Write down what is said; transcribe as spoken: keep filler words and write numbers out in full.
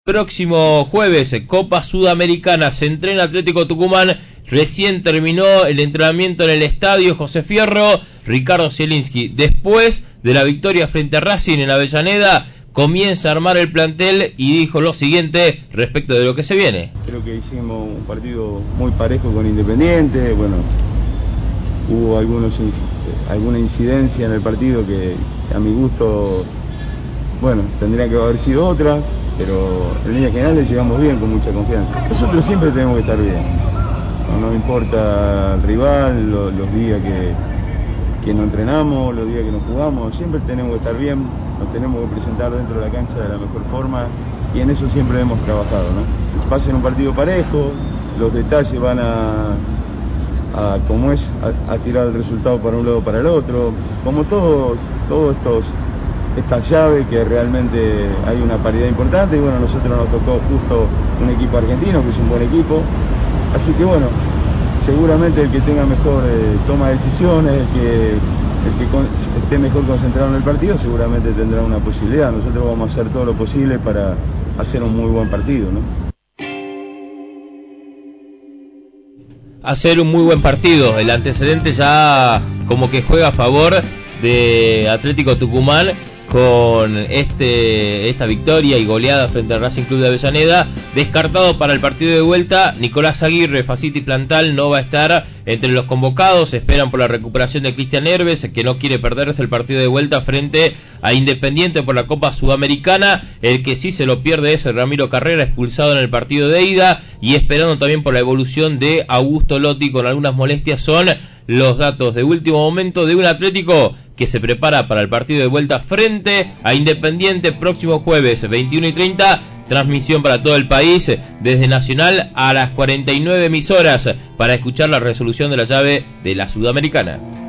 Próximo jueves, Copa Sudamericana, se entrena Atlético Tucumán. Recién terminó el entrenamiento en el estadio José Fierro. Ricardo Zielinski, después de la victoria frente a Racing en Avellaneda, comienza a armar el plantel y dijo lo siguiente respecto de lo que se viene. Creo que hicimos un partido muy parejo con Independiente. Bueno, hubo algunos alguna incidencia en el partido que a mi gusto, bueno, tendría que haber sido otras, pero en líneas generales llegamos bien, con mucha confianza. Nosotros siempre tenemos que estar bien, no nos importa el rival, los, los días que, que no entrenamos, los días que no jugamos, siempre tenemos que estar bien, nos tenemos que presentar dentro de la cancha de la mejor forma y en eso siempre hemos trabajado, ¿no? Pasen un partido parejo, los detalles van a, a como es, a, a tirar el resultado para un lado o para el otro, como todo, todos estos... esta llave que realmente hay una paridad importante y bueno, a nosotros nos tocó justo un equipo argentino que es un buen equipo, así que bueno, seguramente el que tenga mejor eh, toma de decisiones, el que, el que con, esté mejor concentrado en el partido seguramente tendrá una posibilidad. Nosotros vamos a hacer todo lo posible para hacer un muy buen partido, ¿no? Hacer un muy buen partido, el antecedente ya como que juega a favor de Atlético Tucumán con este esta victoria y goleada frente al Racing Club de Avellaneda. Descartado para el partido de vuelta, Nicolás Aguirre, Faciti Plantal no va a estar entre los convocados. Esperan por la recuperación de Cristian Herves, que no quiere perderse el partido de vuelta frente a Independiente por la Copa Sudamericana. El que sí se lo pierde es Ramiro Carrera, expulsado en el partido de ida, y esperando también por la evolución de Augusto Lotti con algunas molestias. Son los datos de último momento de un Atlético que se prepara para el partido de vuelta frente a Independiente próximo jueves veintiuno y treinta. Transmisión para todo el país desde Nacional a las cuarenta y nueve emisoras para escuchar la resolución de la llave de la Sudamericana.